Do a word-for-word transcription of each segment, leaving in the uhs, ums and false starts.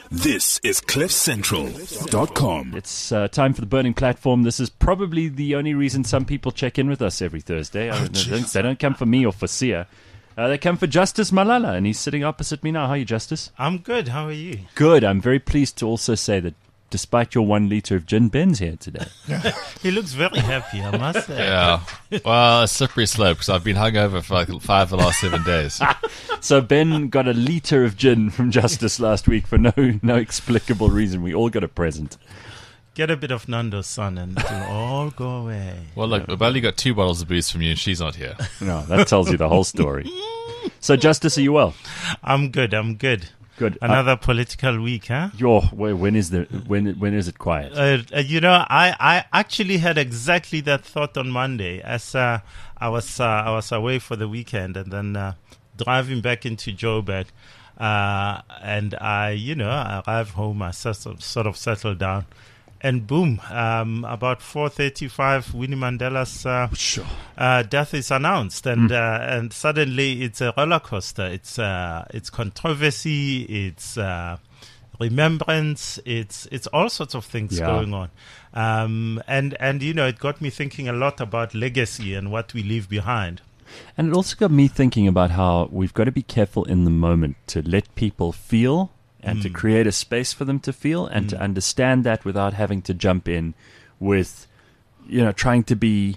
This is cliff central dot com. It's uh, time for the Burning Platform. This is probably the only reason some people check in with us every Thursday. I don't, I don't, they don't come for me or for Sia. Uh, they come for Justice Malala, and he's sitting opposite me now. How are you, Justice? I'm good. How are you? Good. I'm very pleased to also say that despite your one liter of gin, Ben's here today. He looks very happy, I must say. Yeah. Well, a slippery slope because I've been hungover for like five of the last seven days. So Ben got a liter of gin from Justice last week for no no explicable reason. We all got a present. Get a bit of Nando's son and it'll all go away. Well, look, we've only got two bottles of booze from you and she's not here. No, that tells you the whole story. So, Justice, are you well? I'm good. I'm good. Good. Another uh, political week, huh? Yo, when is the when when is it quiet? Uh, uh, you know, I, I actually had exactly that thought on Monday as uh, I was uh, I was away for the weekend and then uh, driving back into Joburg, uh, and I you know I arrived home, I sort sort of settled down, and boom, um, about four thirty-five, Winnie Mandela's uh, Sure. uh, death is announced, and Mm. uh, and suddenly it's a roller coaster. It's uh, it's controversy, it's uh, remembrance, it's it's all sorts of things Yeah. going on, um, and and you know it got me thinking a lot about legacy and what we leave behind. And it also got me thinking about how we've got to be careful in the moment to let people feel and to Mm. create a space for them to feel and to understand that without having to jump in with, you know, trying to be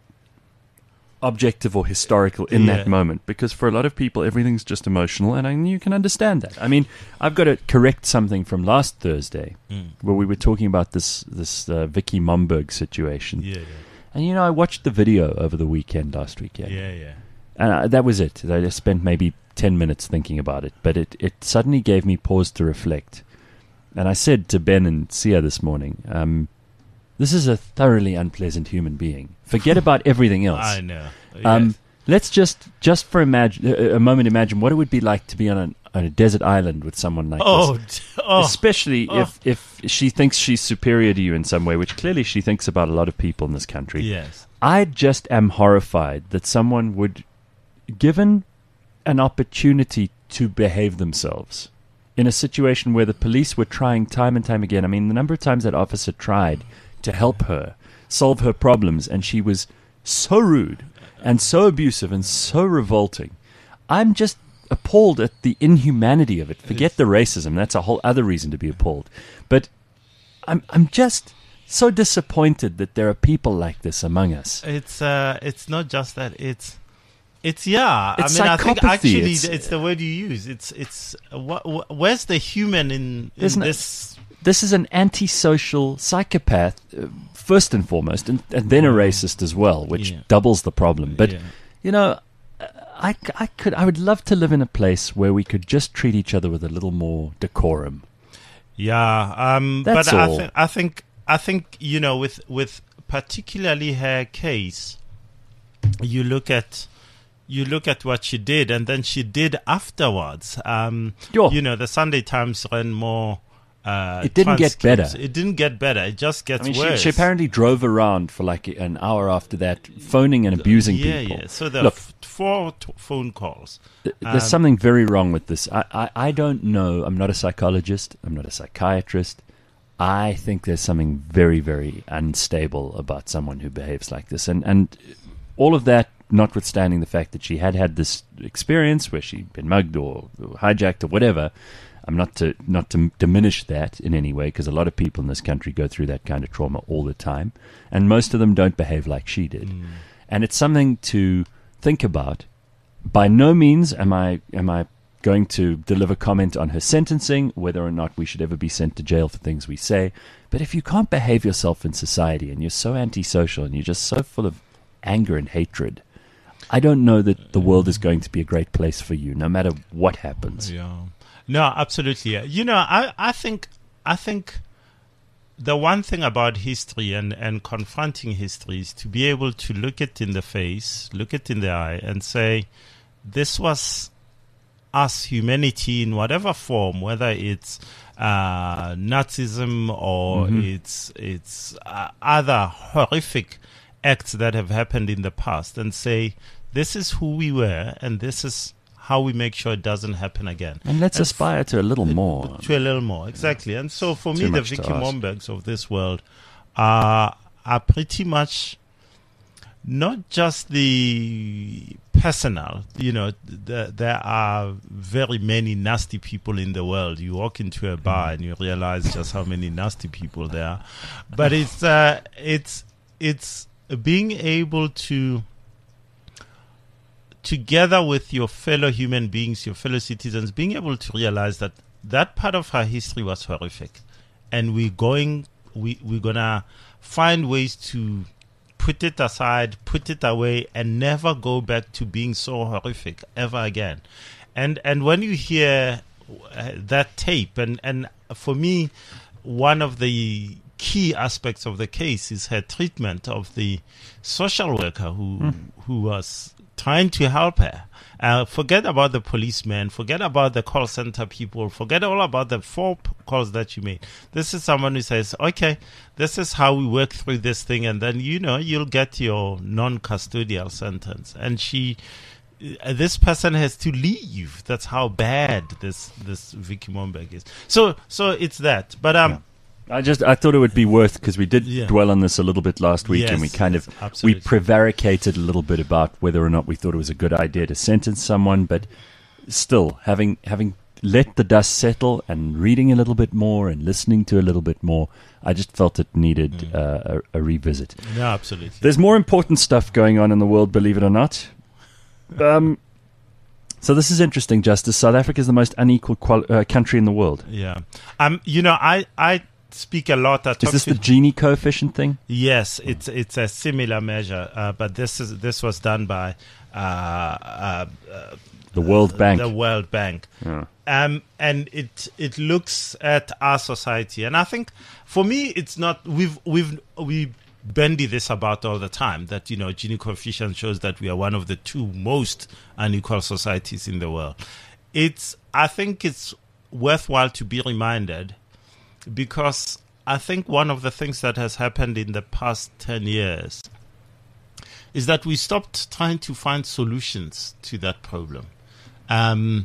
objective or historical in Yeah. that moment. Because for a lot of people, everything's just emotional, and I, you can understand that. I mean, I've got to correct something from last Thursday Mm. where we were talking about this, this uh, Vicky Momberg situation. Yeah, And, you know, I watched the video over the weekend last yeah, weekend. yeah, yeah. And uh, that was it. I just spent maybe ten minutes thinking about it. But it, it suddenly gave me pause to reflect. And I said to Ben and Sia this morning, um, this is a thoroughly unpleasant human being. Forget about everything else. I know. Um, Yes. let's just, just for imagine, a, a moment, imagine what it would be like to be on a, on a desert island with someone like Oh, this. d- oh, Especially oh. if, if she thinks she's superior to you in some way, which clearly she thinks about a lot of people in this country. yes. I just am horrified that someone would, given an opportunity to behave themselves in a situation where the police were trying time and time again. I mean, the number of times that officer tried to help her solve her problems, and she was so rude and so abusive and so revolting. I'm just appalled at the inhumanity of it. Forget the racism. That's a whole other reason to be appalled. But I'm I'm just so disappointed that there are people like this among us. It's uh, it's not just that. It's it's yeah. It's I mean, I think psychopathy. actually It's- it's, the word you use. It's it's uh, wh- wh- where's the human in, in Isn't it- this? This is an antisocial psychopath, uh, first and foremost, and, and then a racist as well, which Yeah. doubles the problem. But, Yeah. you know, I, I, could, I would love to live in a place where we could just treat each other with a little more decorum. Yeah, um, That's but I, all. th- I think I think you know with with particularly her case, you look at you look at what she did, and then she did afterwards. Um, Yo. You know, the Sunday Times ran more. Uh, It didn't get transcripts. better. It didn't get better. It just gets I mean, she, worse. she apparently drove around for like an hour after that, phoning and abusing yeah, people. yeah. So there Look, are f- four t- phone calls. th- Um, there's something very wrong with this. I, I, I don't know. I'm not a psychologist. I'm not a psychiatrist. I think there's something very, very unstable about someone who behaves like this. And, and all of that, notwithstanding the fact that she had had this experience where she'd been mugged or, or hijacked or whatever. I'm not to not to diminish that in any way, because a lot of people in this country go through that kind of trauma all the time, and most of them don't behave like she did. Mm. And it's something to think about. By no means am I am I going to deliver comment on her sentencing, whether or not we should ever be sent to jail for things we say. But if you can't behave yourself in society, and you're so antisocial, and you're just so full of anger and hatred, I don't know that the world is going to be a great place for you, no matter what happens. Yeah. No, absolutely. You know, I, I think I think the one thing about history and, and confronting history is to be able to look it in the face, look it in the eye, and say, this was us, humanity, in whatever form, whether it's uh, Nazism or Mhm. it's it's uh, other horrific acts that have happened in the past, and say, this is who we were, and this is how we make sure it doesn't happen again. And let's And aspire to a little more. To a little more, exactly. And so for Too me, the much to Vicky ask. Mombergs of this world are are pretty much not just the personal. You know, the, there are very many nasty people in the world. You walk into a bar and you realize just how many nasty people there are. But it's uh, it's it's being able to, together with your fellow human beings, your fellow citizens, being able to realize that that part of our history was horrific, and we're going, we we're gonna find ways to put it aside, put it away, and never go back to being so horrific ever again. And and when you hear uh, that tape, and and for me, one of the key aspects of the case is her treatment of the social worker who mm. who was trying to help her. Uh, forget about the policeman, forget about the call center people, forget all about the four p- calls that you made. This is someone who says, okay, this is how we work through this thing, and then, you know, you'll get your non-custodial sentence. And she, uh, this person has to leave. That's how bad this this Vicky Momberg is. So, so it's that. But um. Yeah. I just I thought it would be worth, because we did Yeah. dwell on this a little bit last week, Yes, and we kind yes, of absolutely. we prevaricated a little bit about whether or not we thought it was a good idea to sentence someone, but still having having let the dust settle and reading a little bit more and listening to a little bit more, I just felt it needed Mm. uh, a, a revisit. No, absolutely. There's more important stuff going on in the world, believe it or not. Um, so this is interesting, Justice. South Africa is the most unequal qual- uh, country in the world. Yeah. Um. You know, I I speak a lot. I Is talk this to the Gini coefficient thing? Yes, it's it's a similar measure, uh, but this is this was done by uh, uh, uh, The World Bank. the World Bank, Yeah. um, and it it looks at our society, and I think for me it's not. We've we've we bandy this about all the time that, you know, Gini coefficient shows that we are one of the two most unequal societies in the world. It's I think it's worthwhile to be reminded, because I think one of the things that has happened in the past ten years is that we stopped trying to find solutions to that problem. Um,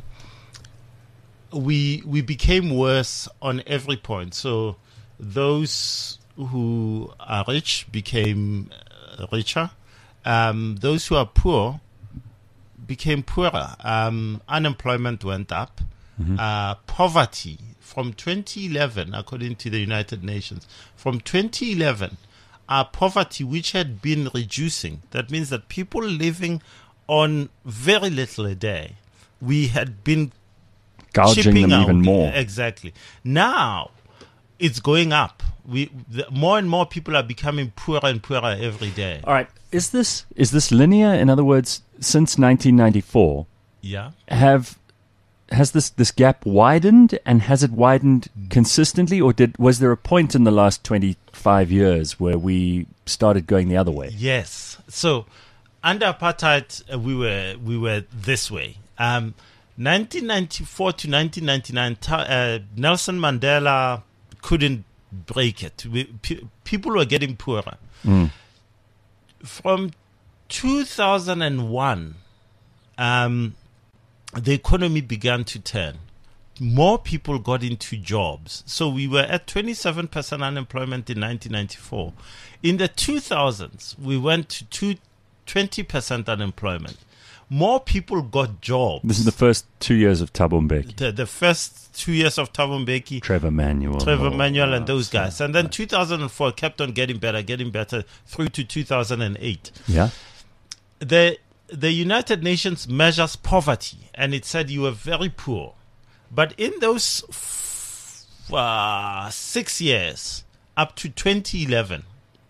we we became worse on every point. So those who are rich became uh, richer. Um, those who are poor became poorer. Um, unemployment went up. Mm-hmm. Uh, poverty from twenty eleven, according to the United Nations, from twenty eleven, our poverty, which had been reducing, that means that people living on very little a day, we had been Gouging chipping them out. even more. Exactly. Now it's going up. We the, more and more people are becoming poorer and poorer every day. All right. Is this is this linear? In other words, since nineteen ninety-four, Yeah. have has this, this gap widened, and has it widened consistently, or did was there a point in the last twenty-five years where we started going the other way? Yes. So under apartheid, uh, we were we were this way. Um, nineteen ninety-four to nineteen ninety-nine, ta- uh, Nelson Mandela couldn't break it. We, pe- people were getting poorer. Mm. From two thousand one, um, the economy began to turn. More people got into jobs. So we were at twenty-seven percent unemployment in nineteen ninety-four. In the two thousands, we went to two, twenty percent unemployment. More people got jobs. This is the first two years of Thabo Mbeki, the, the first two years of Thabo Mbeki, Trevor Manuel, Trevor oh, Manuel and wow. those guys. And then two thousand four kept on getting better, getting better through to two thousand eight. Yeah. The the United Nations measures poverty, and it said you were very poor. But in those f- uh, six years, up to twenty eleven,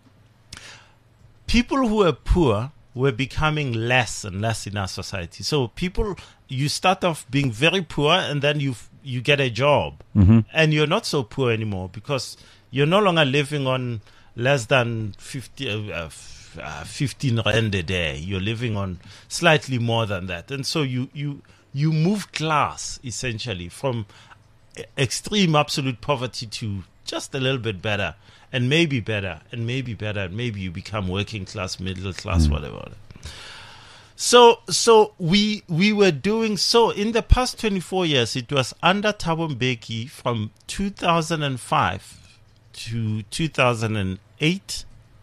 people who were poor were becoming less and less in our society. So people, you start off being very poor, and then you f- you get a job, Mm-hmm. and you're not so poor anymore because you're no longer living on less than fifty, uh, uh, f- uh, fifteen rand a day. You're living on slightly more than that, and so you you you move class essentially from e- extreme absolute poverty to just a little bit better, and maybe better, and maybe better, and maybe you become working class, middle class, Mm. whatever. So, so we we were doing so in the past twenty-four years. It was under Thabo Mbeki from two thousand five to two thousand eight.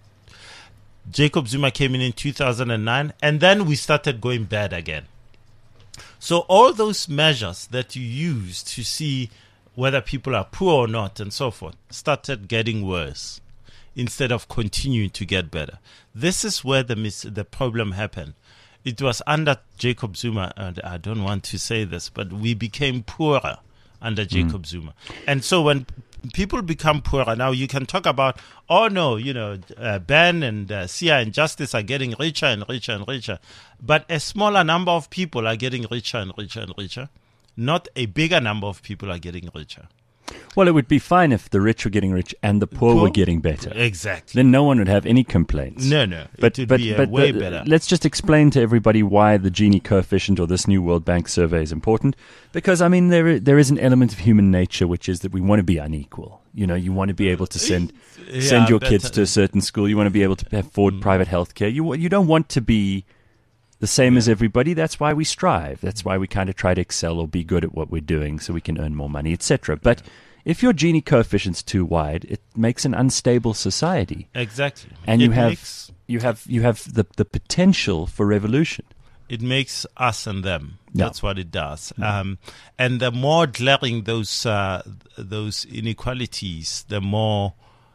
Jacob Zuma came in in two thousand nine, and then we started going bad again. So all those measures that you use to see whether people are poor or not and so forth started getting worse instead of continuing to get better. This is where the mis- the problem happened. It was under Jacob Zuma, and I don't want to say this, but we became poorer under Jacob mm. Zuma. And so when people become poorer, now you can talk about, oh no, you know, uh, Ben and uh, Sia and Justice are getting richer and richer and richer. But a smaller number of people are getting richer and richer and richer. Not a bigger number of people are getting richer. Well, it would be fine if the rich were getting rich and the poor, Poor? were getting better. Exactly. Then no one would have any complaints. No, no. But, it would but, be uh, but way the- better. Let's just explain to everybody why the Gini coefficient or this new World Bank survey is important. Because, I mean, there there is an element of human nature, which is that we want to be unequal. You know, you want to be able to send Yeah, send your but, kids uh, to a certain school. You want to be able to afford private health care. You, you don't want to be the same as everybody. That's why we strive. That's why we kind of try to excel or be good at what we're doing so we can earn more money, et cetera. But if your Gini coefficient's too wide, it makes an unstable society. Exactly. And it you have makes, you have you have the, the potential for revolution. it makes us and them. Yeah. That's what it does. Um, and the more glaring those uh, those inequalities, the more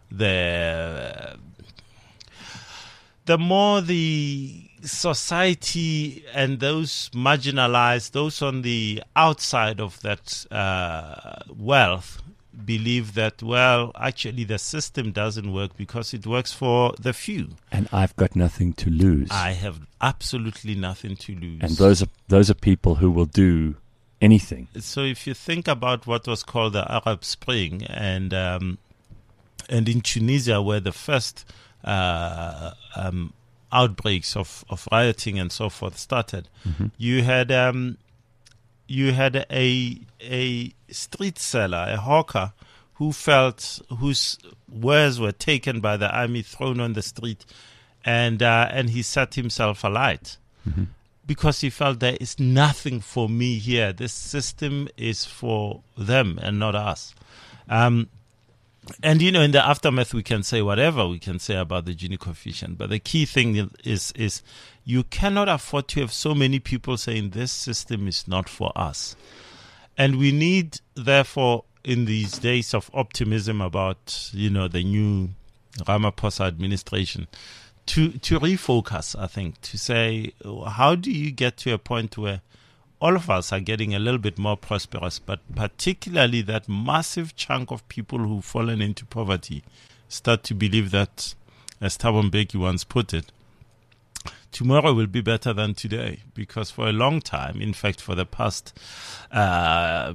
the the more the society and those marginalized, those on the outside of that uh, wealth, believe that, well, actually the system doesn't work because it works for the few. And I've got nothing to lose. I have absolutely nothing to lose. and those are those are people who will do anything. So if you think about what was called the Arab Spring, and um, and in Tunisia, where the first uh, um, outbreaks of, of rioting and so forth started, Mm-hmm. you had um, you had a a street seller, a hawker, who felt whose wares were taken by the army, thrown on the street, and uh, and he set himself alight. Mm-hmm. Because he felt there is nothing for me here. This system is for them and not us. Um, and, you know, in the aftermath, we can say whatever we can say about the Gini coefficient. But the key thing is, is you cannot afford to have so many people saying this system is not for us. And we need, therefore, in these days of optimism about, you know, the new Ramaphosa administration, To to refocus, I think, to say, how do you get to a point where all of us are getting a little bit more prosperous, but particularly that massive chunk of people who've fallen into poverty start to believe that, as Thabo Mbeki once put it, tomorrow will be better than today. Because for a long time, in fact, for the past uh,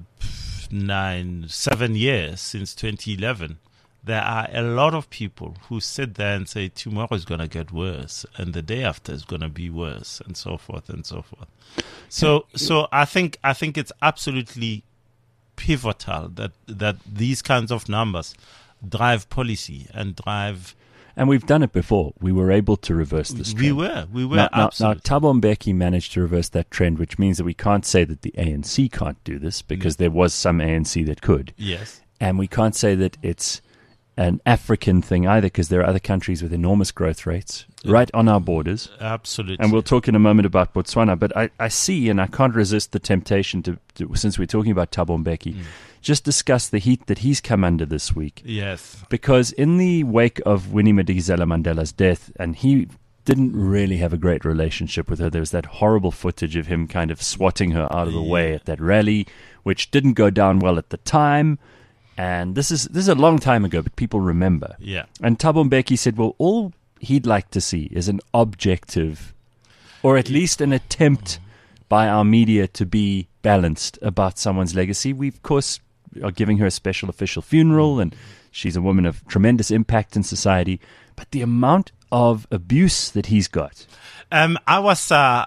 nine, seven years, since twenty eleven, there are a lot of people who sit there and say tomorrow is going to get worse and the day after is going to be worse, and so forth and so forth. So, so I think I think it's absolutely pivotal that that these kinds of numbers drive policy and drive. And we've done it before. We were able to reverse this trend. We were, we were Now, now, now absolutely. Thabo Mbeki managed to reverse that trend, which means that we can't say that the A N C can't do this, because there was some A N C that could. Yes. And we can't say that it's an African thing either, because there are other countries with enormous growth rates right on our borders. Absolutely. And we'll talk in a moment about Botswana. But I, I see, and I can't resist the temptation to, to since we're talking about Thabo Mbeki, Mm. just discuss the heat that he's come under this week. Yes. Because in the wake of Winnie Madikizela Mandela's death, and he didn't really have a great relationship with her, there was that horrible footage of him kind of swatting her out of the way Yeah. at that rally, which didn't go down well at the time. And this is this is a long time ago, but people remember. Yeah. And Thabo Mbeki said, well, all he'd like to see is an objective, or at least an attempt by our media to be balanced about someone's legacy. We, of course, are giving her a special official funeral, and she's a woman of tremendous impact in society. But the amount of abuse that he's got. Um, I was, uh,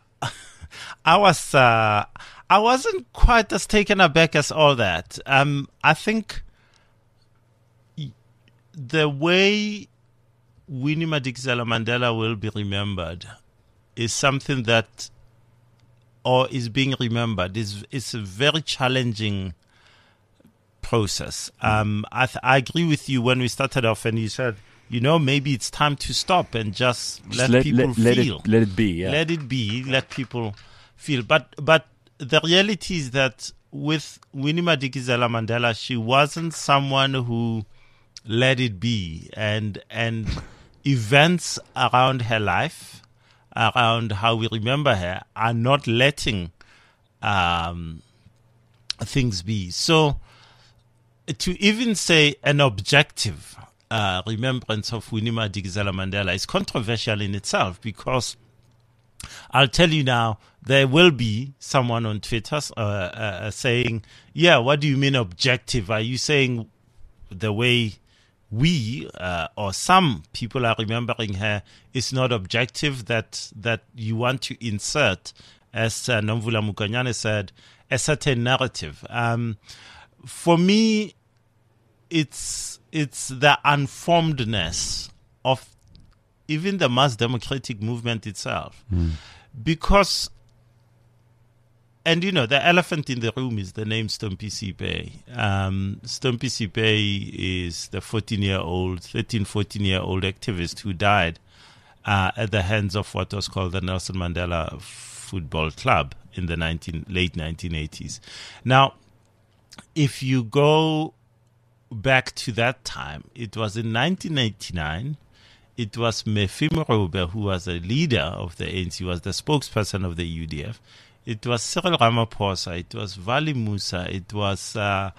I was, uh, I wasn't quite as taken aback as all that. Um, I think y- the way Winnie Madikizela Mandela will be remembered is something that, or is being remembered, is it's a very challenging process. Um, I, th- I agree with you when we started off, and you said, you know, maybe it's time to stop and just, Just let, let, people let, let feel. it let it be. Yeah. Let it be. Let people feel. But but the reality is that with Winnie Madikizela Mandela, she wasn't someone who let it be, and and events around her life, around how we remember her, are not letting um, things be. So to even say an objective uh, remembrance of Winnie Madikizela Mandela is controversial in itself, because I'll tell you now, there will be someone on Twitter uh, uh, saying, yeah, what do you mean objective? Are you saying the way we uh, or some people are remembering her is not objective, that that you want to insert, as uh, Nomvula Mukanyane said, a certain narrative? Um, for me, it's it's the unformedness of even the mass democratic movement itself. Mm. Because, and you know, the elephant in the room is the name Stompie Seipei. Um, Stompie Seipei is the fourteen-year-old, thirteen, fourteen-year-old activist who died uh, at the hands of what was called the Nelson Mandela Football Club in the nineteen, late nineteen eighties. Now, if you go back to that time, it was in nineteen eighty-nine. It was Mefi Morobe, who was a leader of the A N C, was the spokesperson of the U D F. It was Cyril Ramaphosa. It was Vali Musa. It was uh,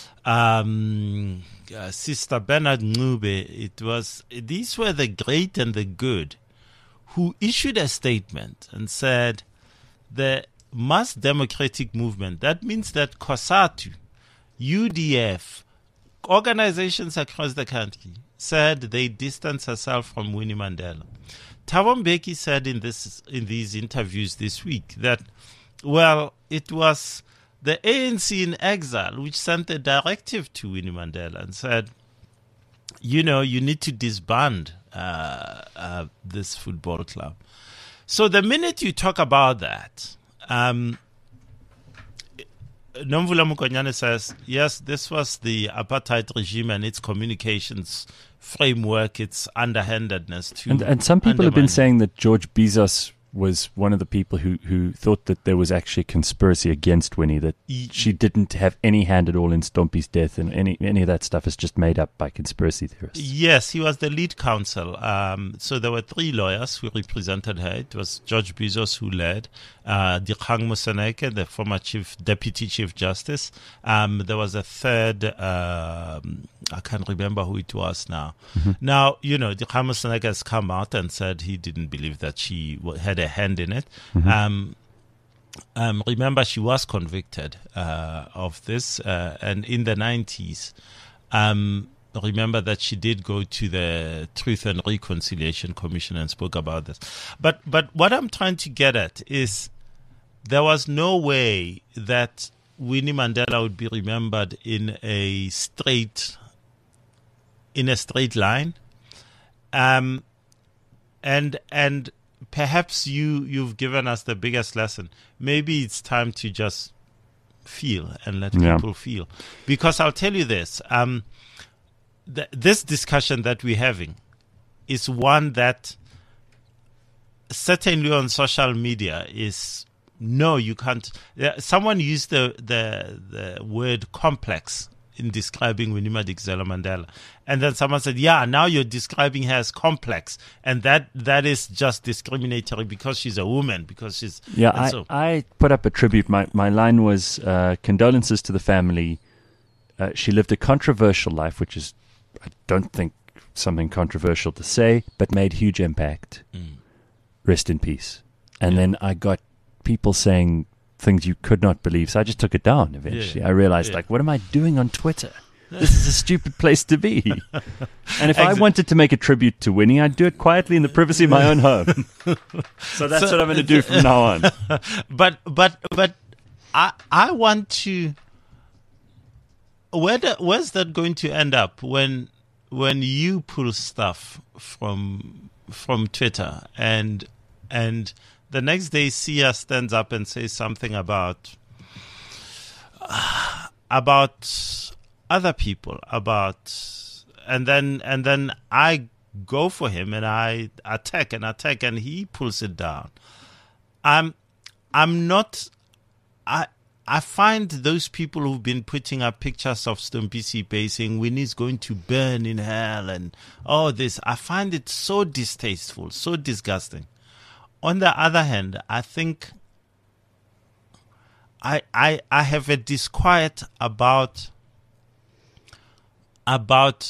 um, uh, Sister Bernard Ncube. It was, these were the great and the good who issued a statement and said the mass democratic movement, that means that COSATU, U D F, organizations across the country, said they distanced herself from Winnie Mandela. Thabo Mbeki said in this in these interviews this week that, well, it was the A N C in exile which sent a directive to Winnie Mandela and said, you know, you need to disband uh, uh, this football club. So the minute you talk about that, um, Nomvula Mukanyane says, yes, this was the apartheid regime and its communications framework, its underhandedness to And, and some people have been undermine. saying that George Bezos was one of the people who, who thought that there was actually a conspiracy against Winnie, that Ye- she didn't have any hand at all in Stompie's death, and any any of that stuff is just made up by conspiracy theorists. Yes, he was the lead counsel. Um, so there were three lawyers who represented her. It was George Bezos who led, uh, Dikgang Moseneke, the former chief deputy chief justice. Um, there was a third. Um, I can't remember who it was now. Mm-hmm. Now, you know, Dikgang Moseneke has come out and said he didn't believe that she w- had a hand in it. Mm-hmm. Um, um, remember, she was convicted uh, of this, uh, and in the nineties. Um, remember that she did go to the Truth and Reconciliation Commission and spoke about this. But but what I'm trying to get at is there was no way that Winnie Mandela would be remembered in a straight in a straight line. Um, and and perhaps you you've given us the biggest lesson. Maybe it's time to just feel and let Yeah. people feel. Because I'll tell you this, um, th- this discussion that we're having is one that certainly on social media is, no, you can't. Yeah, someone used the, the, the word complex in describing Winnie Madikizela Mandela. And then someone said, yeah, now you're describing her as complex. And that that is just discriminatory because she's a woman, because she's... Yeah, and I, so- I put up a tribute. My, my line was uh, condolences to the family. Uh, she lived a controversial life, which is, I don't think, something controversial to say, but made huge impact. Mm. Rest in peace. And Yeah. then I got people saying things you could not believe, so I just took it down eventually. Yeah. I realized, Yeah. like, what am I doing on Twitter? This is a stupid place to be. And if I Exa- wanted to make a tribute to Winnie, I'd do it quietly in the privacy of my own home. So that's So- what I'm going to do from now on. But but but I I want to. Where the, where's that going to end up when when you pull stuff from from Twitter and and the next day Sia stands up and says something about uh, about other people, about and then and then I go for him and I attack and attack and he pulls it down. I'm I'm not I I find those people who've been putting up pictures of Stompisi Bay saying Winnie's going to burn in hell and all this, I find it so distasteful, so disgusting. On the other hand, I think I I I have a disquiet about about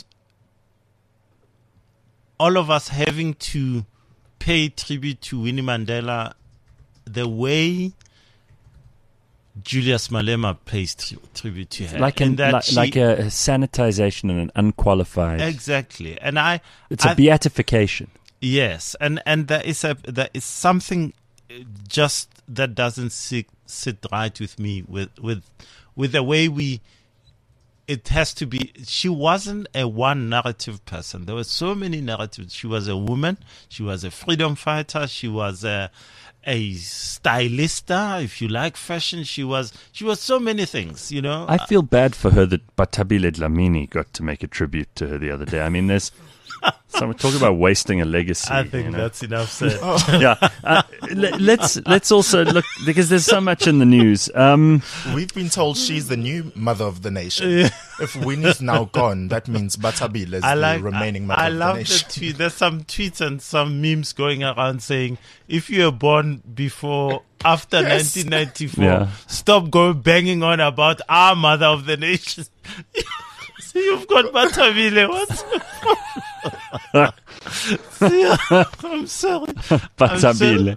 all of us having to pay tribute to Winnie Mandela the way Julius Malema pays tri- tribute to her. Like, an, like, she, like a, a sanitization and an unqualified. Exactly. And I... It's a I, beatification. Yes. And, and there is a there is something just that doesn't sit, sit right with me with, with, with the way we... It has to be... She wasn't a one narrative person. There were so many narratives. She was a woman. She was a freedom fighter. She was a... a stylista, if you like fashion. She was she was so many things, you know. I feel bad for her that Batabile Dlamini got to make a tribute to her the other day. I mean, there's someone talking about wasting a legacy. I think you know? that's enough said. Yeah, uh, let, let's let's also look, because there's so much in the news. Um, We've been told she's the new mother of the nation. If Winnie's now gone, that means Batabile is I like, the remaining mother I, I of the love nation. the tweet. There's some tweets and some memes going around saying, if you were born before, after Yes. nineteen ninety-four, Yeah. stop going banging on about our mother of the nation. So you've got Batabile. What's yeah, I'm sorry. Batabile.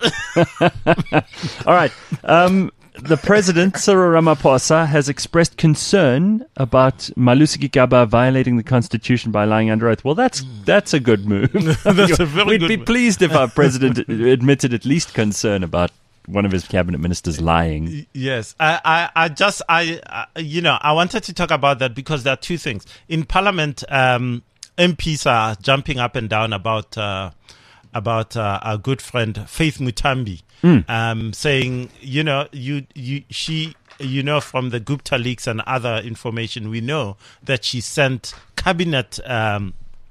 All right. Um, the president, Cyril Ramaphosa, has expressed concern about Malusi Gigaba violating the constitution by lying under oath. Well, that's that's a good move. That's a very We'd good be move. pleased if our president admitted at least concern about one of his cabinet ministers lying. Yes, I, I, I just, I, I, you know, I wanted to talk about that because there are two things in Parliament. Um, M Ps are jumping up and down about uh, about uh, our good friend Faith Mutambi, Mm. um, saying, you know, you, you, she, you know, from the Gupta leaks and other information, we know that she sent cabinet. Um,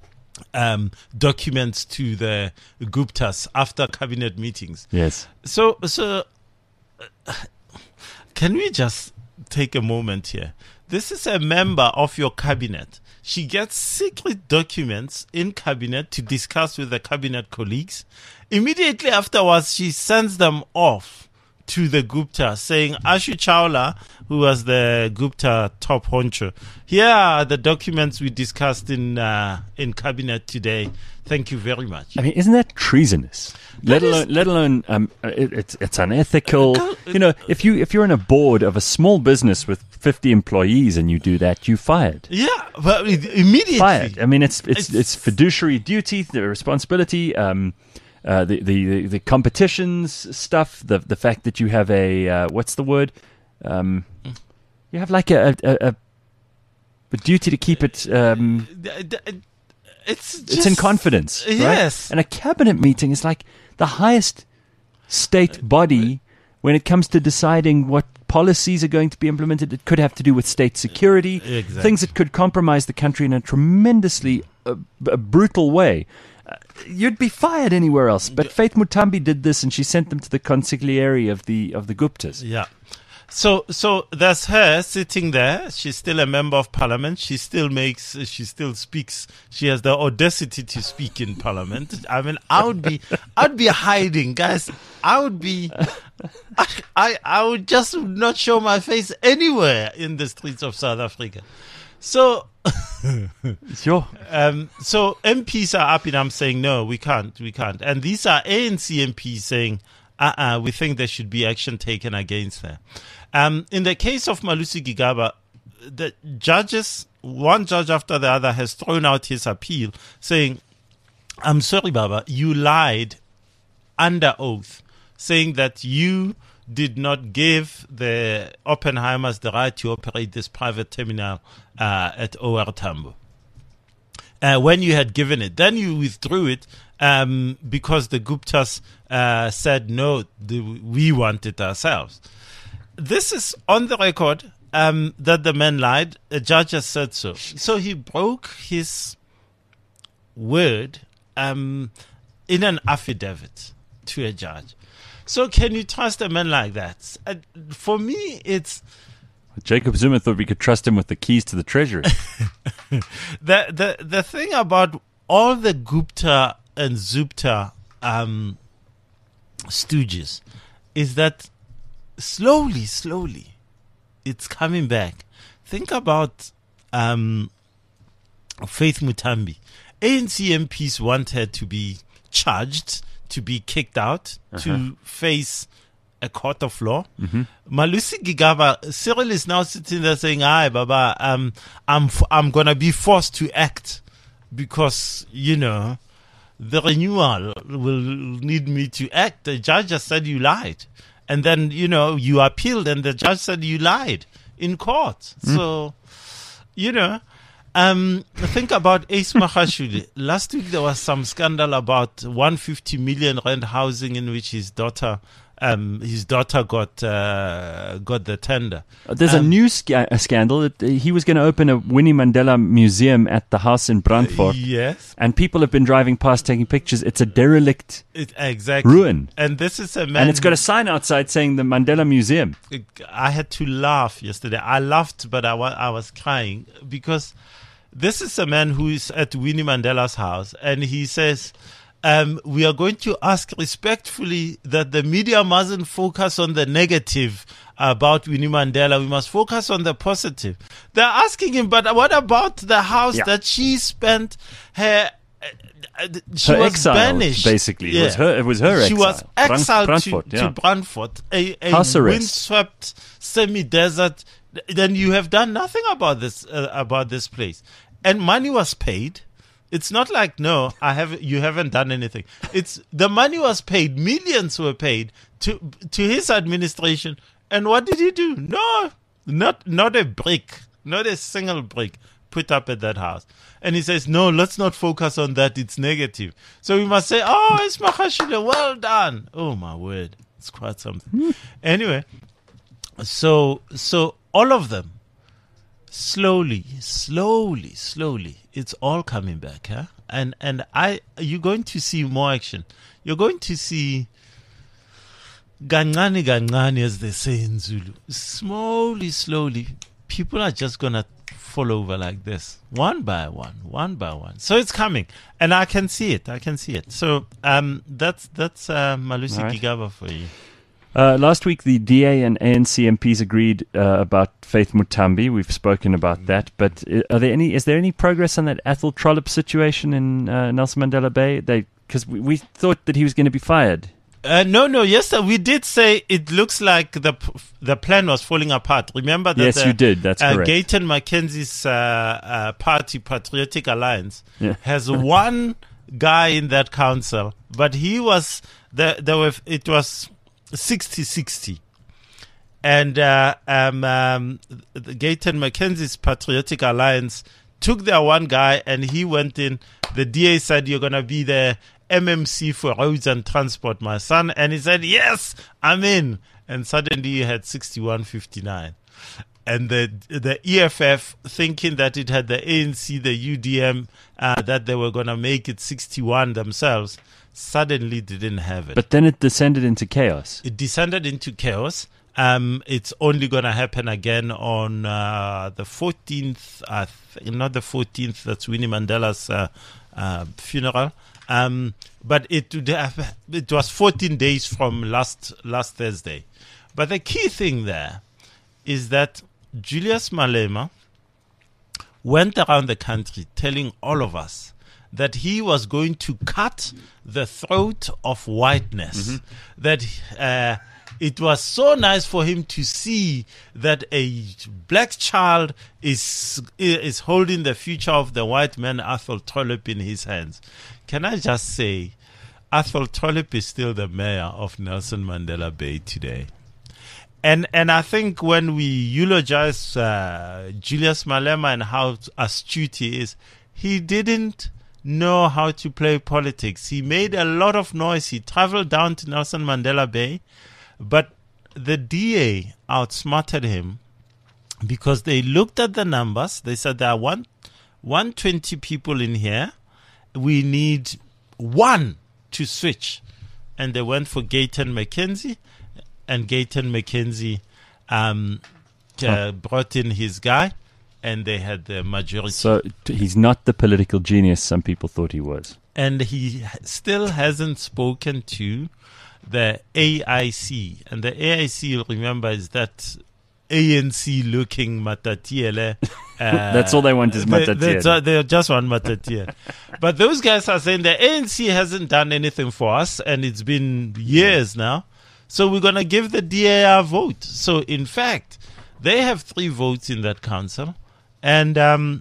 Um, documents to the Guptas after cabinet meetings. Yes. So, so uh, can we just take a moment here? This is a member of your cabinet. She gets secret documents in cabinet to discuss with the cabinet colleagues. Immediately afterwards, she sends them off to the Gupta, saying, Ashu Chawla, who was the Gupta top honcho, here are the documents we discussed in uh, in cabinet today. Thank you very much. I mean, isn't that treasonous? Let That is- alone, let alone, um, it, it's it's unethical. You know, if you if you're in a board of a small business with fifty employees and you do that, you fired. Yeah, but immediately. Fired. I mean, it's it's It's- it's fiduciary duty, the responsibility, um, uh, the, the the competitions stuff, the the fact that you have a uh, what's the word, um, you have like a a, a, a duty to keep it. Um, D- d- It's just, it's in confidence, right? Yes. And a cabinet meeting is like the highest state body when it comes to deciding what policies are going to be implemented. It could have to do with state security, Exactly. things that could compromise the country in a tremendously uh, b- a brutal way. Uh, you'd be fired anywhere else. But Faith Mutambi did this, and she sent them to the consigliere of the of the Guptas. Yeah. So, so there's her sitting there. She's still a member of parliament. She still makes, she still speaks. She has the audacity to speak in parliament. I mean, I would be, I'd be hiding, guys. I would be, I, I, I would just not show my face anywhere in the streets of South Africa. So, Sure. um, so M Ps are up in arms saying, no, we can't, we can't. And these are A N C M Ps saying, uh-uh, we think there should be action taken against her. Um, in the case of Malusi Gigaba, the judges, one judge after the other, has thrown out his appeal, saying, I'm sorry, Baba, you lied under oath, saying that you did not give the Oppenheimers the right to operate this private terminal uh, at O R Tambo. uh, when you had given it. Then you withdrew it um, because the Guptas uh, said, no, the, we want it ourselves. This is on the record um, that the man lied. A judge has said so. So he broke his word um, in an affidavit to a judge. So can you trust a man like that? Uh, for me, it's... Jacob Zuma thought we could trust him with the keys to the treasury. the, the the thing about all the Gupta and Zupta um, stooges is that slowly, slowly, it's coming back. Think about um, Faith Mutambi. A N C M Ps want her to be charged, to be kicked out, uh-huh. to face a court of law. Mm-hmm. Malusi Gigaba, Cyril is now sitting there saying, "Hi, Baba, um, I'm f- I'm gonna be forced to act because you know the renewal will need me to act." The judge just said you lied, and then you know you appealed, and the judge said you lied in court. Mm. So, you know. Um, think about Ace Mahashuli. Last week there was some scandal about one hundred fifty million rand housing in which his daughter, um, his daughter got uh, got the tender. There's um, a new sca- a scandal. That, uh, he was going to open a Winnie Mandela museum at the house in Brandfort. Uh, yes, and people have been driving past taking pictures. It's a derelict it, exactly. ruin, and this is a man, and it's got a sign outside saying the Mandela Museum. I had to laugh yesterday. I laughed, but I wa- I was crying because. This is a man who is at Winnie Mandela's house, and he says, um, we are going to ask respectfully that the media mustn't focus on the negative about Winnie Mandela. We must focus on the positive. They're asking him, but what about the house yeah. that she spent her... Uh, she her was exile, banished. Basically, yeah. it was her. It was her. She exile. was exiled Brand- to, Brandfort, yeah. to Brandfort, a, a House arrest. windswept semi-desert. Then you have done nothing about this uh, about this place. And money was paid. It's not like, no, I have you haven't done anything. It's the money was paid. Millions were paid to to his administration. And what did he do? No, not not a brick, not a single brick put up at that house. And he says, no, let's not focus on that. It's negative. So we must say, oh, it's Mahashila, well done. Oh my word, it's quite something. Anyway, so so all of them. Slowly, slowly, slowly, it's all coming back, huh? And and I, you're going to see more action. You're going to see gancane gancane, as they say in Zulu. Slowly, slowly, people are just gonna fall over like this, one by one, one by one. So it's coming, and I can see it. I can see it. So um, that's that's uh, Malusi right. Gigaba for you. Uh, last week, the D A and A N C M Ps agreed uh, about Faith Mutambi. We've spoken about that, but are there any? Is there any progress on that Athol Trollip situation in uh, Nelson Mandela Bay? They because we, we thought that he was going to be fired. Uh, no, no. Yes, sir, we did say it looks like the the plan was falling apart. Remember that? Yes, the, you did. That's uh, correct. Gayton Mackenzie's uh, uh, party, Patriotic Alliance, yeah. has one guy in that council, but he was the there were it was. sixty sixty And uh, um, um, the Gayton Mackenzie's Patriotic Alliance took their one guy and he went in. The D A said, you're going to be the M M C for roads and transport, my son. And he said, yes, I'm in. And suddenly he had sixty-one fifty-nine And the the E F F, thinking that it had the A N C, the U D M, uh, that they were going to make it sixty-one themselves, suddenly didn't have it. But then it descended into chaos. It descended into chaos. Um, it's only going to happen again on uh, the fourteenth, uh, th- not the fourteenth, that's Winnie Mandela's uh, uh, funeral. Um, but it would have, it was fourteen days from last last Thursday. But the key thing there is that Julius Malema went around the country telling all of us that he was going to cut the throat of whiteness. Mm-hmm. That uh, it was so nice for him to see that a black child is is holding the future of the white man, Athol Trollip, in his hands. Can I just say, Athol Trollip is still the mayor of Nelson Mandela Bay today. And and I think when we eulogize uh, Julius Malema and how astute he is, he didn't know how to play politics. He made a lot of noise. He traveled down to Nelson Mandela Bay, but the D A outsmarted him because they looked at the numbers. They said there are one, one hundred twenty people in here. We need one to switch. And they went for Gayton McKenzie, and Gayton McKenzie um, uh, brought in his guy, and they had the majority. So t- he's not the political genius some people thought he was. And he still hasn't spoken to the A I C. And the A I C, you'll remember, is that A N C-looking Matatiele. Uh, That's all they want is they, Matatiele. They, they just want Matatiele. But those guys are saying the A N C hasn't done anything for us, and it's been years now. So we're going to give the D A our vote. So, in fact, they have three votes in that council. And um,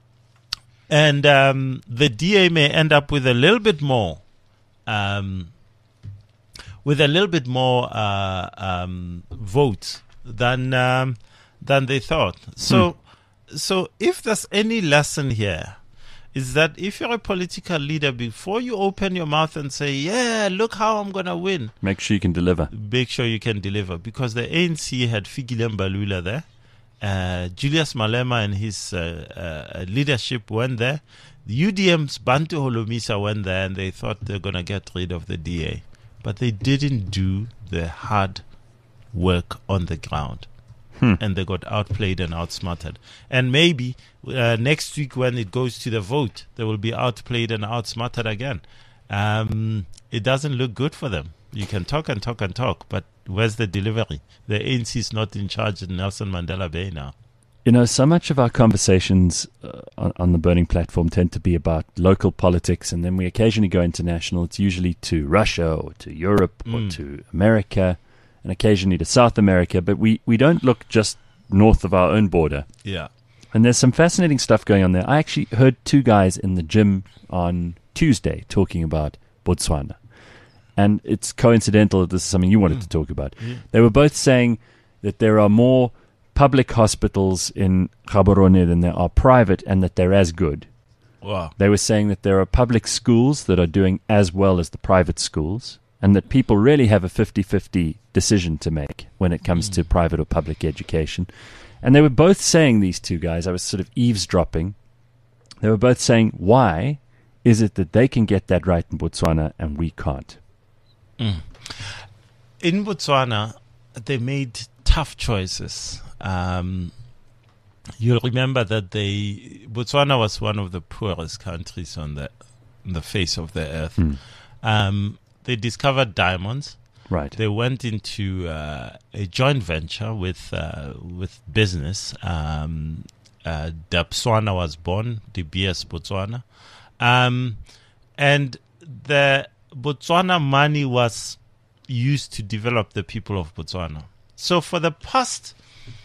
and um, the D A may end up with a little bit more, um, with a little bit more uh, um, votes than um, than they thought. So, hmm. so if there's any lesson here, is that if you're a political leader, before you open your mouth and say, "Yeah, look how I'm gonna win," make sure you can deliver. Make sure you can deliver, because the A N C had Fikile Mbalula there. Uh, Julius Malema and his uh, uh, leadership went there. The U D M's Bantu Holomisa went there, and they thought they were going to get rid of the D A. But they didn't do the hard work on the ground. Hmm. And they got outplayed and outsmarted. And maybe uh, next week when it goes to the vote, they will be outplayed and outsmarted again. Um, it doesn't look good for them. You can talk and talk and talk, but where's the delivery? The A N C is not in charge in Nelson Mandela Bay now. You know, so much of our conversations uh, on, on the Burning Platform tend to be about local politics, and then we occasionally go international. It's usually to Russia or to Europe mm. or to America, and occasionally to South America, but we, we don't look just north of our own border. Yeah. And there's some fascinating stuff going on there. I actually heard two guys in the gym on Tuesday talking about Botswana. And it's coincidental that this is something you wanted mm. to talk about. Yeah. They were both saying that there are more public hospitals in Gaborone than there are private, and that they're as good. Wow. They were saying that there are public schools that are doing as well as the private schools, and that people really have a fifty-fifty decision to make when it comes mm. to private or public education. And they were both saying, these two guys, I was sort of eavesdropping, they were both saying, why is it that they can get that right in Botswana and we can't? Mm. In Botswana, they made tough choices. Um, you'll remember that they Botswana was one of the poorest countries on the on the face of the earth. Mm. Um, they discovered diamonds. Right. They went into uh, a joint venture with uh, with business. Um, uh, Dapswana was born, D B S Botswana, um, and the Botswana money was used to develop the people of Botswana. So for the past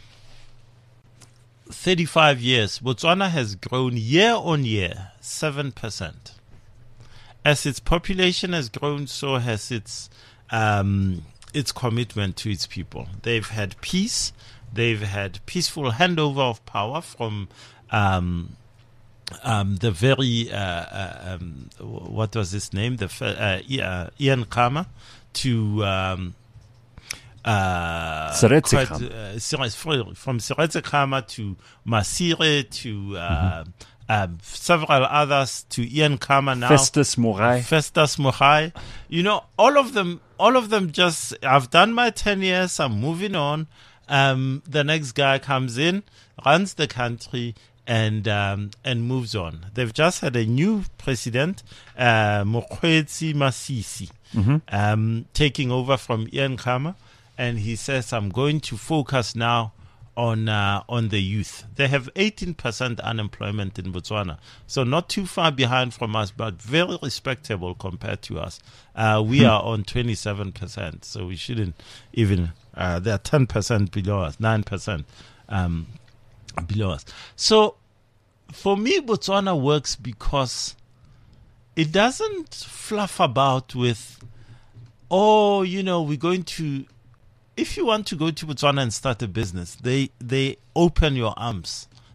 thirty-five years, Botswana has grown year on year seven percent. As its population has grown, so has its um, its commitment to its people. They've had peace. They've had peaceful handover of power from um, Um, the very, uh, uh, um, what was his name? The uh, uh, Ian Khama to um, uh, Seretse quite, uh, from Seretse Khama to Masire to uh, mm-hmm. uh, several others to Ian Khama now. Festus Morai. Festus Morai. You know, all of them. All of them just. I've done my ten years. I'm moving on. Um, the next guy comes in, runs the country, and um, and moves on. They've just had a new president, uh, Mokgweetsi Masisi, mm-hmm. um, taking over from Ian Khama, and he says, "I'm going to focus now on uh, on the youth." They have eighteen percent unemployment in Botswana, so not too far behind from us, but very respectable compared to us. Uh, we are on twenty-seven percent, so we shouldn't even. Uh, they're ten percent below us, nine percent. Um, below us. So for me, Botswana works because it doesn't fluff about with, oh, you know, we're going to, if you want to go to Botswana and start a business, they they open your arms.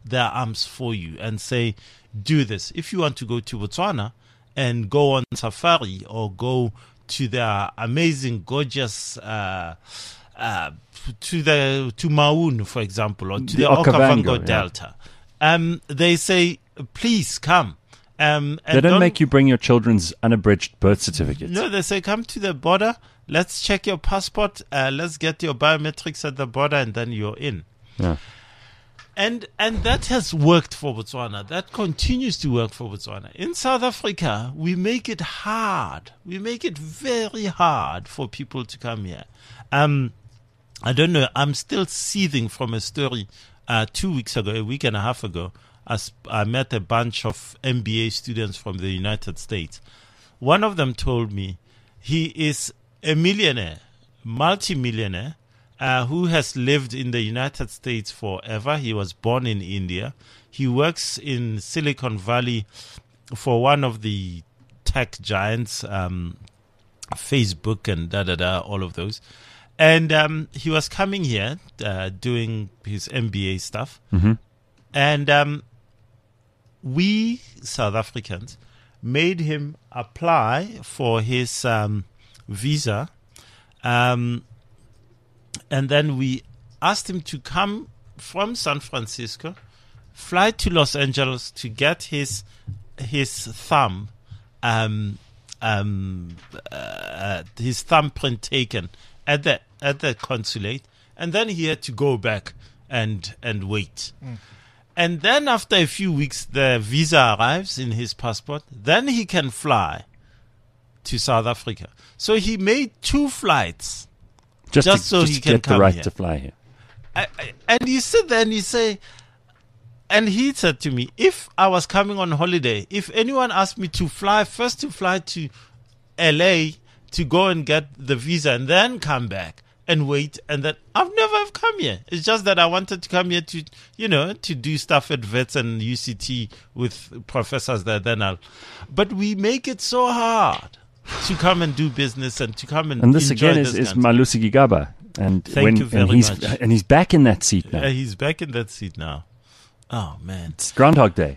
their arms for you and say, do this. If you want to go to Botswana and go on safari or go to their amazing, gorgeous, uh, uh, to the to Maun, for example, or to the, the Okavango, Okavango Delta, yeah. um, they say, please come. Um, and they don't, don't make you bring your children's unabridged birth certificates. No, they say, come to the border. Let's check your passport. Uh, let's get your biometrics at the border, and then you're in. Yeah. And and that has worked for Botswana. That continues to work for Botswana. In South Africa, we make it hard. We make it very hard for people to come here. Um, I don't know. I'm still seething from a story uh, two weeks ago, a week and a half ago. I, sp- I met a bunch of M B A students from the United States. One of them told me he is a millionaire, multi-millionaire, Uh, who has lived in the United States forever. He was born in India. He works in Silicon Valley for one of the tech giants, um, Facebook and da-da-da, all of those. And um, he was coming here uh, doing his M B A stuff. Mm-hmm. And um, we, South Africans, made him apply for his um, visa. Um And then we asked him to come from San Francisco, fly to Los Angeles to get his his thumb, um, um, uh, his thumbprint taken at the at the consulate, and then he had to go back and and wait. Mm. And then after a few weeks, the visa arrives in his passport. Then he can fly to South Africa. So he made two flights. Just, Just to, so just he to can get come the right here. to fly here. I, I, and you sit there and you say, and he said to me, if I was coming on holiday, if anyone asked me to fly, first to fly to L A to go and get the visa and then come back and wait, and then I've never have come here. It's just that I wanted to come here to, you know, to do stuff at Wits and U C T with professors there. Then I'll, but we make it so hard to come and do business and to come and and this enjoy again is, this is country. Malusi Gigaba, and Thank when you very and he's much. and he's back in that seat now. Yeah, he's back in that seat now. Oh man, It's Groundhog Day.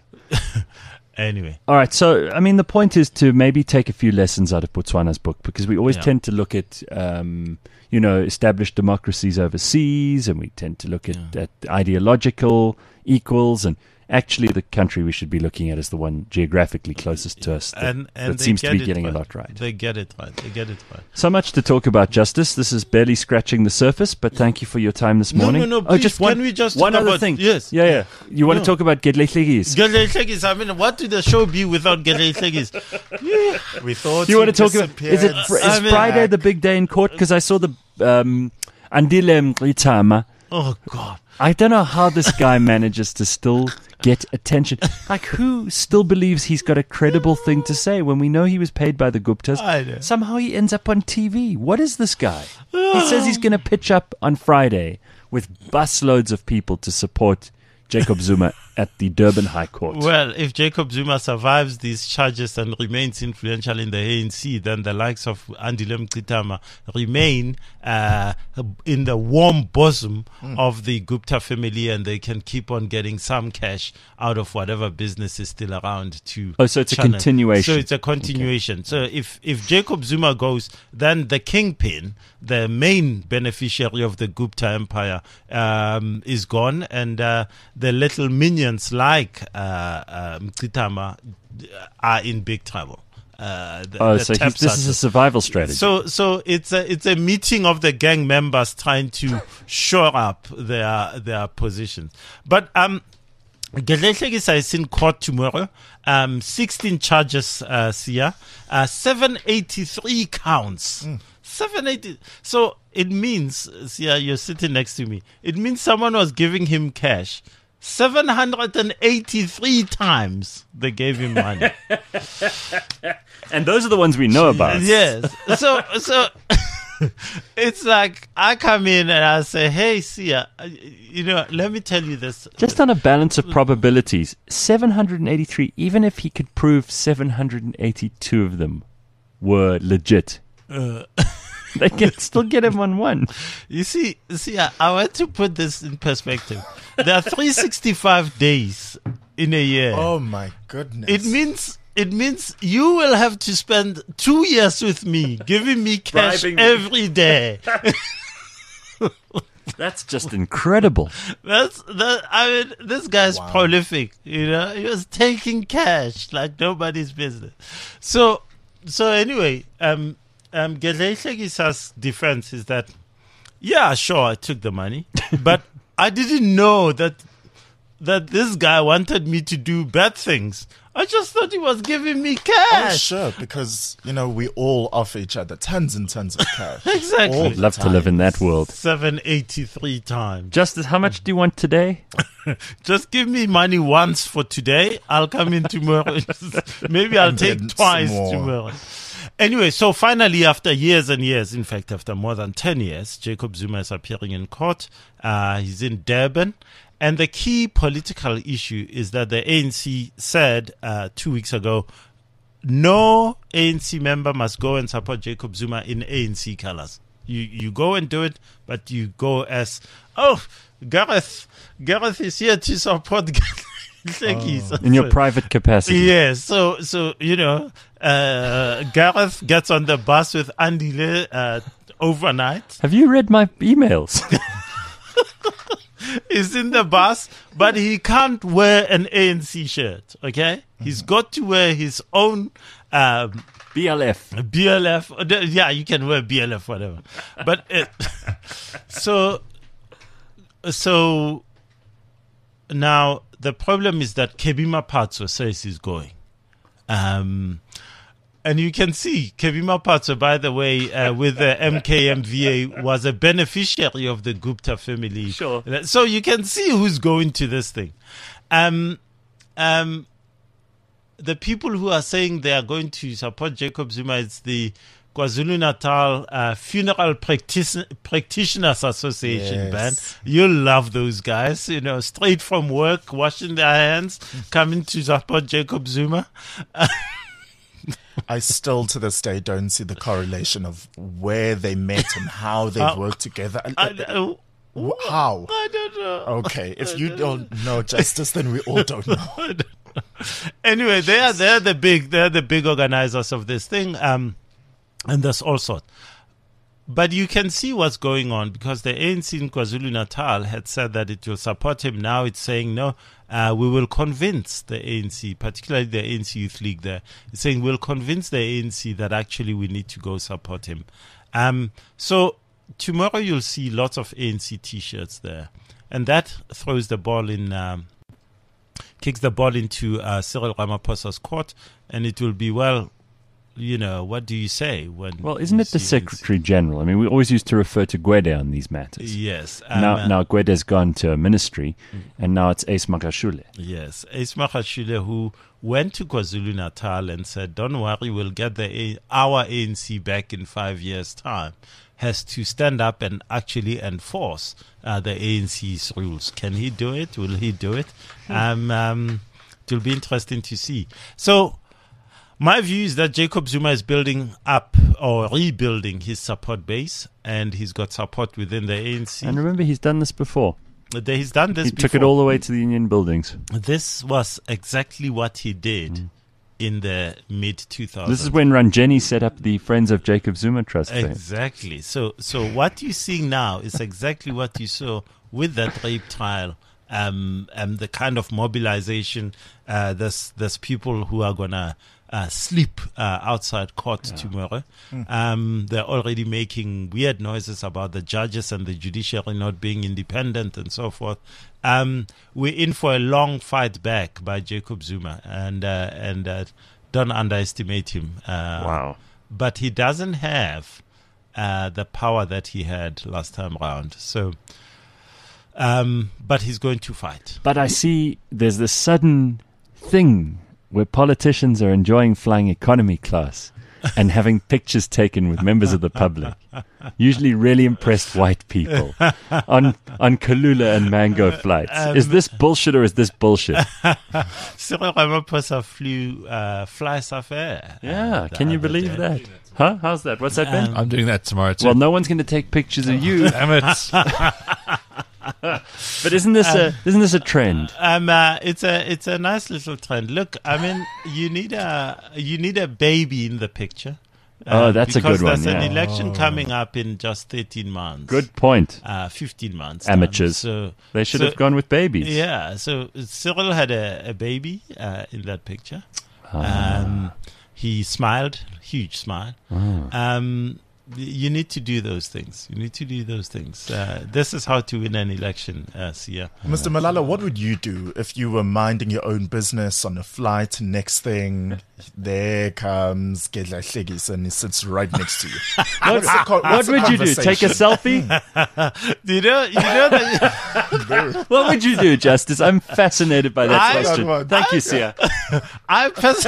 anyway. All right, so I mean, the point is to maybe take a few lessons out of Botswana's book, because we always Yeah. tend to look at, um, you know, established democracies overseas, and we tend to look at, Yeah. at ideological equals, and actually the country we should be looking at is the one geographically closest to us that, and and that they seems to get be it getting right. a lot right. They get it right. They get it right. So much to talk about, Justice. This is barely scratching the surface, but thank you for your time this No, morning. no, no, Oh, please, just one, can we just one talk other about- thing. yes. Yeah, yeah. You want No. to talk about Gedletlekis? Gedletlekis, I mean, what would the show be without Gedletlekis? Yeah. We thought You want to he talk about? Is it disappeared. fr- is I mean- Friday the big day in court? Because I saw the um, Andile Mqitama. Oh God. I don't know how this guy manages to still get attention. Like, who still believes he's got a credible thing to say when we know he was paid by the Guptas? I know. Somehow he ends up on T V. What is this guy? He says he's going to pitch up on Friday with busloads of people to support Jacob Zuma at the Durban High Court. Well, if Jacob Zuma survives these charges and remains influential in the A N C, then the likes of Andile Mqitama remain uh, in the warm bosom mm. of the Gupta family, and they can keep on getting some cash out of whatever business is still around to Oh, so it's channel. a continuation. So it's a continuation. Okay. So if, if Jacob Zuma goes, then the kingpin, the main beneficiary of the Gupta empire, um, is gone, and uh, the little minions like uh, uh, Mqitama are in big trouble. Uh, the, oh, the so he's, taps this are is so- a survival strategy. So, so it's a it's a meeting of the gang members trying to shore up their their positions. But um, Gedletlekis is in court tomorrow. Um, sixteen charges, uh, Sia, uh, seven eighty-three counts. Mm. seven eighty. So it means, Sia, you're sitting next to me. It means someone was giving him cash. seven hundred eighty-three times they gave him money. And those are the ones we know about. Yes. So, so it's like I come in and I say, "Hey, Sia, you know, let me tell you this." Just on a balance of probabilities, seven hundred eighty-three, even if he could prove seven hundred eighty-two of them were legit, Uh, They can still get him on one. You see, see, I, I want to put this in perspective. There are three hundred sixty-five days in a year. Oh my goodness. It means it means you will have to spend two years with me, giving me cash Bribing me. every day. That's just incredible. That's that. I mean, this guy's Wow. prolific. You know, he was taking cash like nobody's business. So, so anyway, um, um, Gedleyihlagisa's defense is that, yeah, sure, I took the money, but I didn't know that that this guy wanted me to do bad things. I just thought he was giving me Oh, cash. sure, because, you know, we all offer each other tons and tons of cash. Exactly. All the Love to live in that world. seven eighty-three times. Justice, how much do you want today? Just give me money once for today. I'll come in tomorrow. Maybe I'll And take then twice some more. tomorrow. Anyway, so finally, after years and years, in fact, after more than ten years, Jacob Zuma is appearing in court. Uh, he's in Durban. And the key political issue is that the A N C said uh, two weeks ago, no A N C member must go and support Jacob Zuma in A N C colors. You you go and do it, but you go as, oh, Gareth, Gareth is here to support Gedleyihlekisa. In your private capacity. Yes, so so you know, uh, Gareth gets on the bus with Andile uh, overnight. Have you read my emails? He's in the bus, but he can't wear an A N C shirt. Okay, he's got to wear his own um, B L F. B L F. Yeah, you can wear B L F, whatever. But it, so so now the problem is that Kebima Patso says he's going. Um, and you can see Kebima Patso, by the way, uh, with the M K M V A, was a beneficiary of the Gupta family. Sure. So you can see who's going to this thing. Um, um, the people who are saying they are going to support Jacob Zuma is the KwaZulu-Natal uh, Funeral Practice- Practitioners Association Yes. band. You'll love those guys, you know, straight from work, washing their hands, coming to support Jacob Zuma. I still, to this day, don't see the correlation of where they met and how they've Uh, worked together. I, I, Wh- how? I don't know. Okay, if you don't know Justice, then we all don't know. Anyway, they are they're the big they're the big organizers of this thing, um, and there's all sorts. But you can see what's going on because the A N C in KwaZulu-Natal had said that it will support him. Now it's saying, no, uh, we will convince the A N C, particularly the A N C Youth League there. It's saying we'll convince the A N C that actually we need to go support him. Um, so tomorrow you'll see lots of A N C T-shirts there. And that throws the ball in, um, kicks the ball into uh, Cyril Ramaphosa's court. And it will be, well, you know, what do you say when? Well, isn't you it the see A N C? Secretary General? I mean, we always used to refer to Gwede on these matters. Yes. um, now, uh, now Gwede's gone to a ministry, and now it's Ace Magashule. Yes, Ace Magashule, who went to KwaZulu-Natal and said, don't worry, we'll get the A- our A N C back in five years' time, has to stand up and actually enforce uh, the A N C's rules. Can he do it? Will he do it? Um, um, it will be interesting to see. So, my view is that Jacob Zuma is building up or rebuilding his support base, and he's got support within the A N C. And remember, he's done this before. He's done this He before. took it all the way to the Union buildings. This was exactly what he did in the mid two thousands. This is when Ranjeni set up the Friends of Jacob Zuma Trust. thing. Exactly. So, so what you see now is exactly what you saw with that rape trial. Um, and the kind of mobilization. Uh, there's there's people who are gonna uh, sleep uh, outside court tomorrow. Um, they're already making weird noises about the judges and the judiciary not being independent and so forth. Um, we're in for a long fight back by Jacob Zuma, and uh, and uh, don't underestimate him. Uh, Wow. But he doesn't have uh, the power that he had last time round. So, um, but he's going to fight. But I see there's this sudden thing where politicians are enjoying flying economy class. and having pictures taken with members of the public, usually really impressed white people, on on Kalula and Mango flights. Um, is this bullshit or is this bullshit? Cyril Ramaphosa flew uh, Fly Safair. Yeah, uh, can the you other believe day. that? Huh? How's that? What's that, Ben? Um, I'm doing that tomorrow too. Well, no one's going to take pictures of you. Damn it. But isn't this a isn't this a trend? Um, uh, it's a it's a nice little trend. Look, I mean, you need a you need a baby in the picture. Oh, that's a good one, Because there's yeah. an election coming up in just thirteen months. Good point. Uh, fifteen months. Amateurs. time. So They should so- have gone with babies. Yeah. So Cyril had a, a baby uh, in that picture. Ah. Um, he smiled, huge smile. Ah. Um, you need to do those things. You need to do those things. Uh, this is how to win an election, uh, Sia. Mister Malala, what would you do if you were minding your own business on a flight? Next thing, there comes Gedla Hlegis and he sits right next to you. What's the co- What what's the would you do? Take a conversation? selfie? Do you know? You know that What would you do, Justice? I'm fascinated by that I- question. Thank you, Sia. I pers-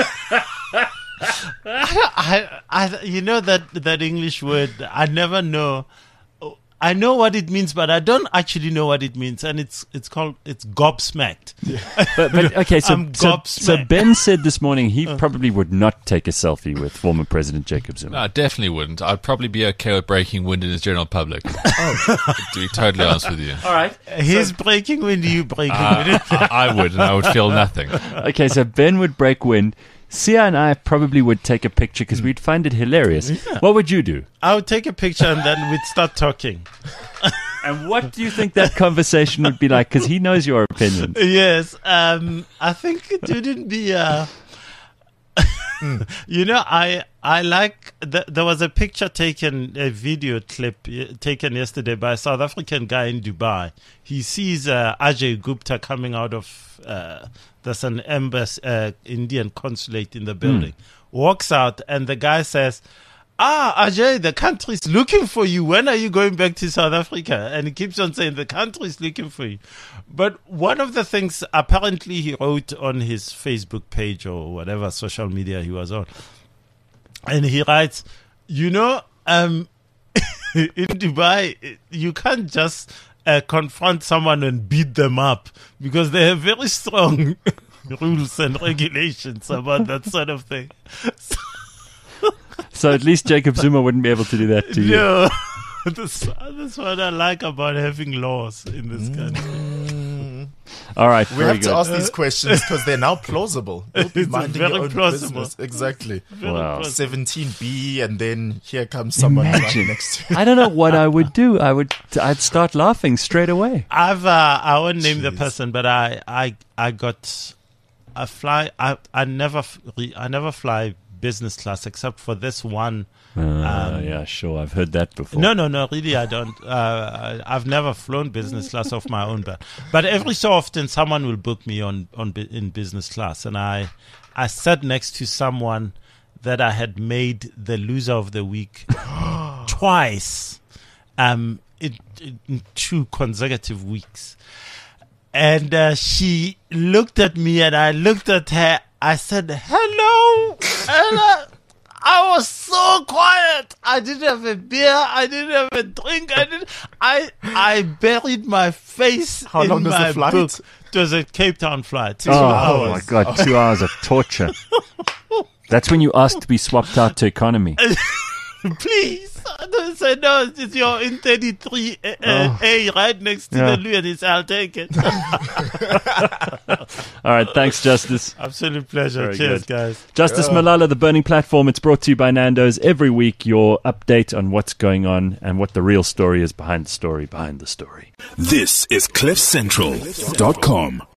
I, I, you know that that English word. I never know. I know what it means, but I don't actually know what it means, and it's it's called it's gobsmacked. But, but okay, so, I'm so, gobsmacked. so Ben said this morning he probably would not take a selfie with former President Jacob Zuma. No, I definitely wouldn't. I'd probably be okay with breaking wind in his general public. Oh. To be totally honest with you. All right. He's breaking wind, you breaking Uh, wind. I, I would, and I would feel nothing. Okay, so Ben would break wind. Sia and I probably would take a picture because we'd find it hilarious. What would you do? I would take a picture and then we'd start talking. And what do you think that conversation would be like? Because he knows your opinion. Yes, um, I think it wouldn't be. Uh, you know, I I like. The, there was a picture taken, a video clip uh, taken yesterday by a South African guy in Dubai. He sees uh, Ajay Gupta coming out of uh, there's an embassy, uh, Indian consulate in the building. Walks out, and the guy says, "Ah, Ajay, the country's looking for you. When are you going back to South Africa?" And he keeps on saying, the country's looking for you. But one of the things apparently he wrote on his Facebook page or whatever social media he was on, and he writes, you know, um, in Dubai, you can't just uh, confront someone and beat them up because they have very strong rules and regulations about that sort of thing. So, So at least Jacob Zuma wouldn't be able to do that to you. no, that's, that's what I like about having laws in this country. All right, We very have good. to ask these questions because they're now plausible. You'll be It's minding very your own plausible. business. Exactly. Wow. seventeen B, and then here comes someone right Imagine. next to you. I don't know what I would do. I would. I'd start laughing straight away. I've uh, I won't name the Jeez. person, but I I I got I fly I I never f- re- I never fly business class except for this one. Uh, Um, yeah, sure. I've heard that before. No, no, no. Really, I don't. Uh, I- I've never flown business class of my own, but but every so often someone will book me on on bu- in business class, and I I sat next to someone that I had made the loser of the week twice, um, in, in two consecutive weeks, and uh, she looked at me, and I looked at her. I said, "Hello," and uh, I was so quiet. I didn't have a beer. I didn't have a drink. I didn't. I I buried my face How in long was the my flight? book. It was a Cape Town flight. Two Oh, hours. oh my God! Two hours of torture. That's when you ask to be swapped out to economy. Please. I don't say no. It's your in thirty-three uh, uh, A right next to Yeah. the Louis. I'll take it. All right, thanks, Justice. Absolute pleasure. Very Cheers, good. guys. Justice Malala, The Burning Platform. It's brought to you by Nando's. Every week, your update on what's going on and what the real story is behind the story, behind the story. This is cliff central dot com.